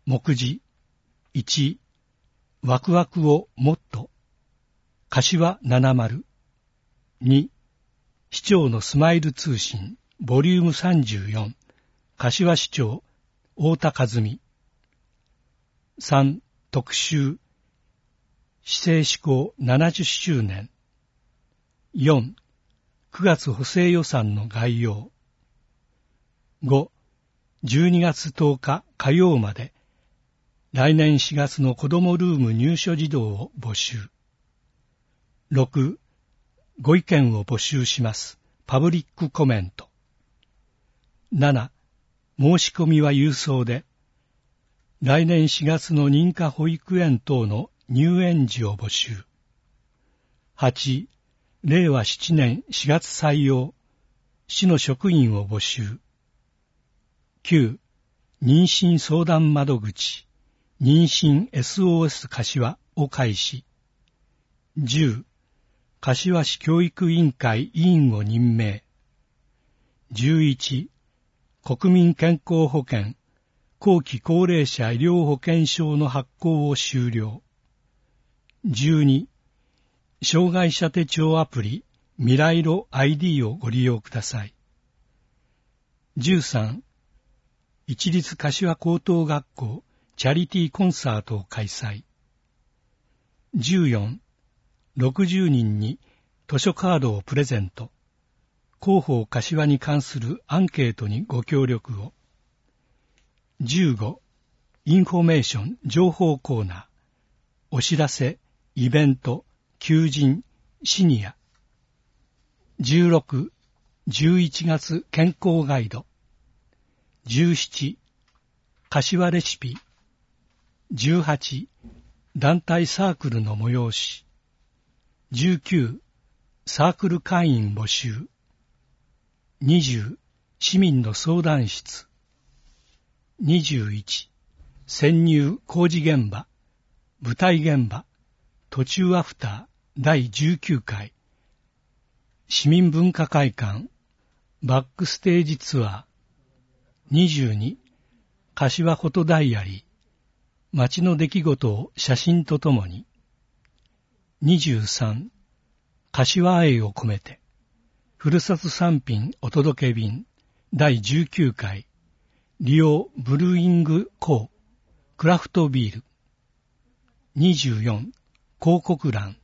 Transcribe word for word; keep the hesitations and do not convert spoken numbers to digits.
目次いち、ワクワクをもっと、柏ななじゅう。に、市長のスマイル通信、ボリュームさんじゅうよん、柏市長、太田和美。さん、特集、市政施行ななじゅっしゅうねん。よん、くがつ補正予算の概要。ご、じゅうにがつとおか火曜まで、来年しがつの子どもルーム入所児童を募集。ろく、ご意見を募集します。パブリックコメント。なな、申し込みは郵送で、来年しがつの認可保育園等の入園児を募集。はち、れいわななねんしがつ採用、市の職員を募集。きゅう、妊娠相談窓口、妊娠 エスオーエス 柏を開始。じゅう、柏市教育委員会委員を任命。じゅういち、国民健康保険、後期高齢者医療保険証の発行を終了。じゅうに、障害者手帳アプリ未来路 アイディー をご利用ください。じゅうさん、一律柏高等学校チャリティーコンサートを開催。じゅうよん、ろくじゅうにんに図書カードをプレゼント。広報柏に関するアンケートにご協力を。じゅうご、インフォメーション情報コーナー。お知らせ、イベント、求人、シニア。じゅうろく、じゅういちがつ健康ガイド。じゅうしち、柏レシピ。じゅうはち、団体サークルの催し。じゅうきゅう、サークル会員募集。にじゅう、市民の相談室。にじゅういち、潜入工事現場、舞台現場、途中アフターだいじゅうきゅうかい。市民文化会館、バックステージツアー。にじゅうに、柏フォトダイアリー、街の出来事を写真とともに。にじゅうさん、柏愛を込めて、ふるさと産品お届け便だいじゅうきゅうかい、リオブルーイングコー、クラフトビール。にじゅうよん、広告欄、